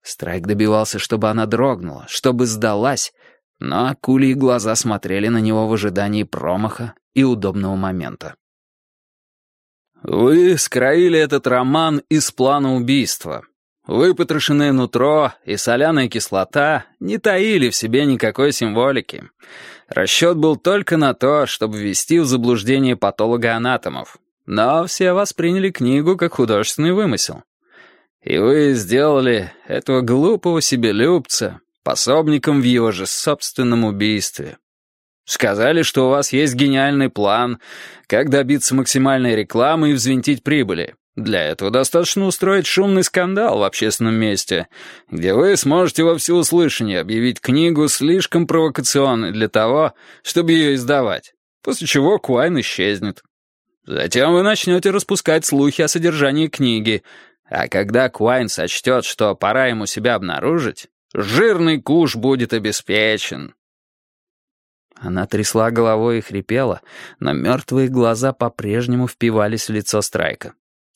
Страйк добивался, чтобы она дрогнула, чтобы сдалась, но акульи глаза смотрели на него в ожидании промаха и удобного момента. «Вы скроили этот роман из плана убийства. Выпотрошенное нутро и соляная кислота не таили в себе никакой символики. Расчет был только на то, чтобы ввести в заблуждение патологоанатомов. Но все восприняли книгу как художественный вымысел. И вы сделали этого глупого себелюбца пособником в его же собственном убийстве. Сказали, что у вас есть гениальный план, как добиться максимальной рекламы и взвинтить прибыли. Для этого достаточно устроить шумный скандал в общественном месте, где вы сможете во всеуслышание объявить книгу слишком провокационной для того, чтобы ее издавать, после чего Куайн исчезнет. Затем вы начнете распускать слухи о содержании книги, а когда Куайн сочтет, что пора ему себя обнаружить, жирный куш будет обеспечен». Она трясла головой и хрипела, но мертвые глаза по-прежнему впивались в лицо Страйка.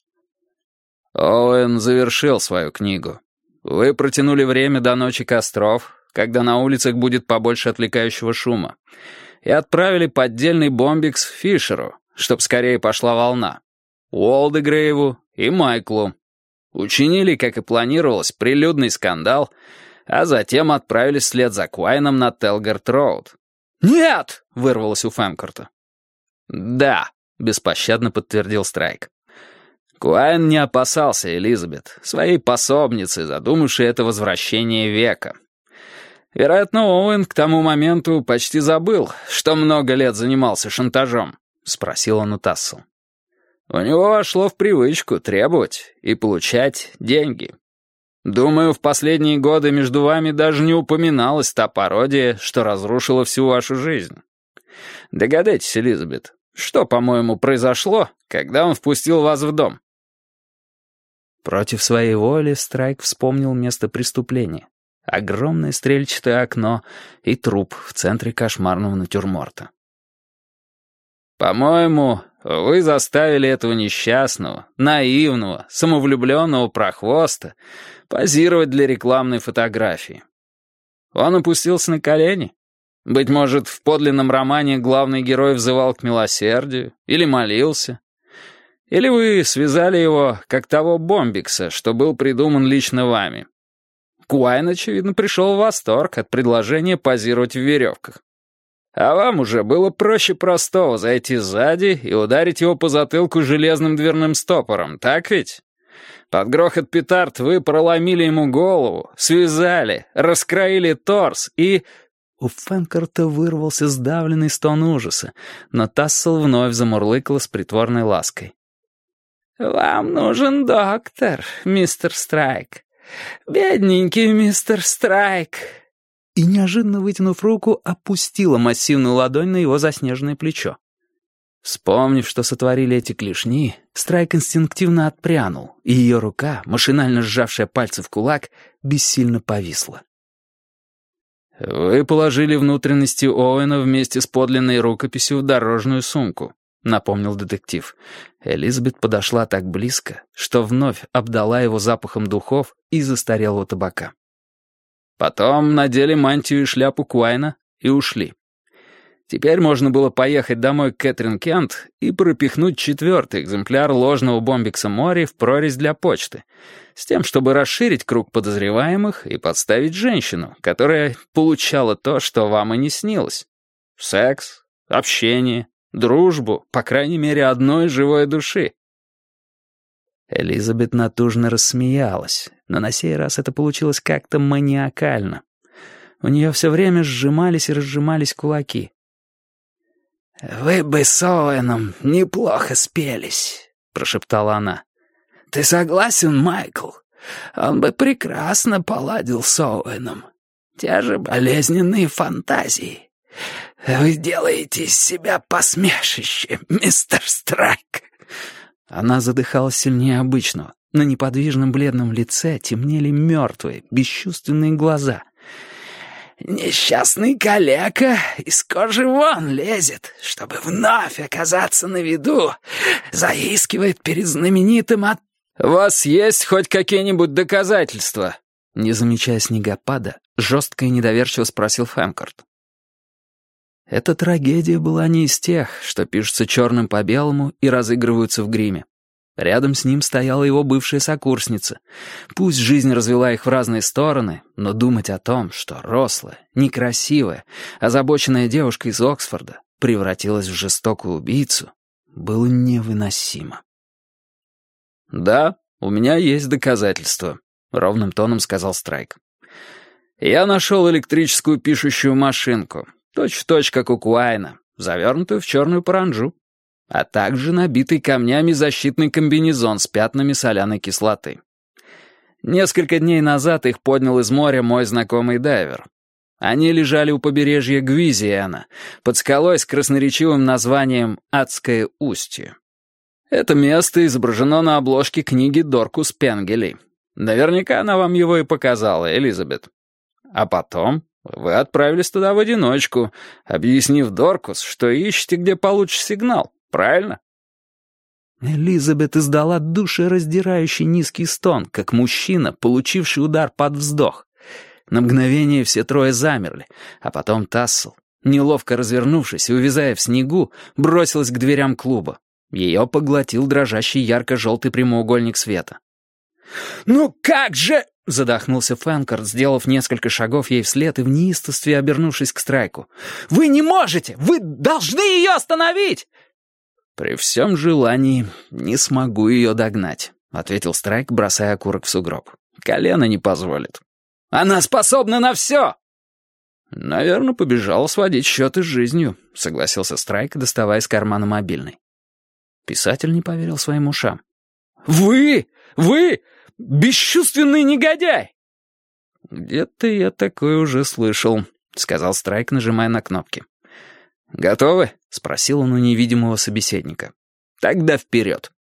«Оуэн завершил свою книгу. Вы протянули время до ночи костров, когда на улицах будет побольше отвлекающего шума, и отправили поддельный бомбикс Фишеру, чтоб скорее пошла волна, Уолдегрейву и Майклу. Учинили, как и планировалось, прилюдный скандал, а затем отправились вслед за Куайном на Телгарт-Роуд». «Нет!» — вырвалось у Фэмкорта. «Да», — беспощадно подтвердил Страйк. Куайн не опасался Элизабет, своей пособницы, задумавшей это возвращение века. Вероятно, Оуэн к тому моменту почти забыл, что много лет занимался шантажом, — спросил он у Тассел. У него вошло в привычку требовать и получать деньги. Думаю, в последние годы между вами даже не упоминалась та пародия, что разрушила всю вашу жизнь. Догадайтесь, Элизабет, что, по-моему, произошло, когда он впустил вас в дом?» Против своей воли Страйк вспомнил место преступления. Огромное стрельчатое окно и труп в центре кошмарного натюрморта. «По-моему, вы заставили этого несчастного, наивного, самовлюбленного прохвоста позировать для рекламной фотографии. Он опустился на колени. Быть может, в подлинном романе главный герой взывал к милосердию или молился. Или вы связали его, как того бомбикса, что был придуман лично вами. Куайн, очевидно, пришел в восторг от предложения позировать в веревках. А вам уже было проще простого зайти сзади и ударить его по затылку железным дверным стопором, так ведь? Под грохот петард вы проломили ему голову, связали, раскроили торс и...» У Фэнкорта вырвался сдавленный стон ужаса, но Тассел вновь замурлыкала с притворной лаской. «Вам нужен доктор, мистер Страйк. Бедненький мистер Страйк». И, неожиданно вытянув руку, опустила массивную ладонь на его заснеженное плечо. Вспомнив, что сотворили эти клешни, Страйк инстинктивно отпрянул, и ее рука, машинально сжавшая пальцы в кулак, бессильно повисла. «Вы положили внутренности Оуэна вместе с подлинной рукописью в дорожную сумку», — напомнил детектив. Элизабет подошла так близко, что вновь обдала его запахом духов и застарелого табака. Потом надели мантию и шляпу Куайна и ушли. Теперь можно было поехать домой к Кэтрин Кент и пропихнуть 4-й экземпляр ложного бомбикса Мори в прорезь для почты, с тем, чтобы расширить круг подозреваемых и подставить женщину, которая получала то, что вам и не снилось. Секс, общение, дружбу, по крайней мере, одной живой души. Элизабет натужно рассмеялась, но на сей раз это получилось как-то маниакально. У нее все время сжимались и разжимались кулаки. «Вы бы с Оуэном неплохо спелись», — прошептала она. «Ты согласен, Майкл? Он бы прекрасно поладил с Оуэном. Те же болезненные фантазии. Вы делаете из себя посмешище, мистер Страйк». Она задыхалась сильнее обычного. На неподвижном бледном лице темнели мертвые, бесчувственные глаза. «Несчастный калека из кожи вон лезет, чтобы вновь оказаться на виду, заискивает перед знаменитым от...» «У вас есть хоть какие-нибудь доказательства?» Не замечая снегопада, жестко и недоверчиво спросил Фэмкорт. Эта трагедия была не из тех, что пишутся черным по белому и разыгрываются в гриме. Рядом с ним стояла его бывшая сокурсница. Пусть жизнь развела их в разные стороны, но думать о том, что рослая, некрасивая, озабоченная девушка из Оксфорда превратилась в жестокую убийцу, было невыносимо. «Да, у меня есть доказательства», — ровным тоном сказал Страйк. «Я нашел электрическую пишущую машинку, точь-в-точь, как у Куайна, завернутую в черную паранджу, а также набитый камнями защитный комбинезон с пятнами соляной кислоты. Несколько дней назад их поднял из моря мой знакомый дайвер. Они лежали у побережья Гвизиана, под скалой с красноречивым названием «Адское устье». Это место изображено на обложке книги Доркус Пенгели. Наверняка она вам его и показала, Элизабет. А потом вы отправились туда в одиночку, объяснив Доркус, что ищете, где получше сигнал. Правильно?» Элизабет издала душераздирающий низкий стон, как мужчина, получивший удар под вздох. На мгновение все трое замерли, а потом Тассел, неловко развернувшись и увязая в снегу, бросилась к дверям клуба. Ее поглотил дрожащий ярко-желтый прямоугольник света. «Ну как же...» — задохнулся Фэнкорт, сделав несколько шагов ей вслед и в неистовстве обернувшись к Страйку. «Вы не можете! Вы должны ее остановить!» «При всем желании не смогу ее догнать», — ответил Страйк, бросая окурок в сугроб. «Колено не позволит». «Она способна на все!» «Наверное, побежала сводить счеты с жизнью», — согласился Страйк, доставая из кармана мобильный. Писатель не поверил своим ушам. «Вы бесчувственный негодяй!» «Где-то я такое уже слышал», — сказал Страйк, нажимая на кнопки. «Готовы?» — спросил он у невидимого собеседника. «Тогда вперед!»